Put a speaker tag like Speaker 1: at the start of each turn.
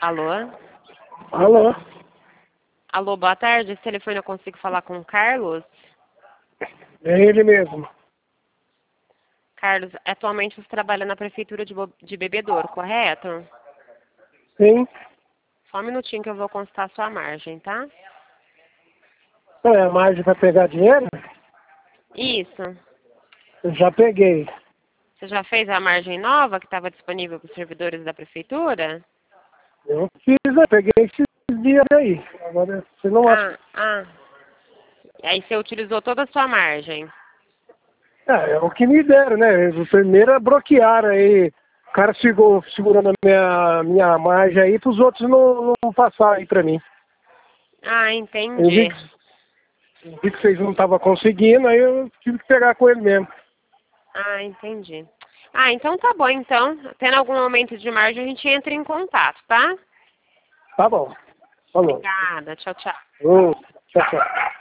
Speaker 1: Alô?
Speaker 2: Alô?
Speaker 1: Alô, boa tarde. Esse telefone eu consigo falar com o Carlos?
Speaker 2: É ele mesmo.
Speaker 1: Carlos, atualmente você trabalha na prefeitura de Bebedouro, correto?
Speaker 2: Sim.
Speaker 1: Só um minutinho que eu vou consultar a sua margem, tá?
Speaker 2: É a margem para pegar dinheiro?
Speaker 1: Isso.
Speaker 2: Eu já peguei.
Speaker 1: Você já fez a margem nova que estava disponível para os servidores da prefeitura?
Speaker 2: Eu fiz, eu peguei esses dias aí. Agora você não acha.
Speaker 1: Ah. Aí você utilizou toda a sua margem.
Speaker 2: É o que me deram, né? O primeiro bloquearam aí. O cara ficou segurando a minha margem aí para os outros não passarem aí para mim.
Speaker 1: Ah,
Speaker 2: Eu
Speaker 1: entendi.
Speaker 2: vi que vocês não estavam conseguindo, aí eu tive que pegar com ele mesmo.
Speaker 1: Ah, entendi. Ah, então tá bom, então. Tendo algum aumento de margem, a gente entra em contato, tá?
Speaker 2: Tá bom. Falou.
Speaker 1: Obrigada. Tchau, tchau.
Speaker 2: Tchau, tchau.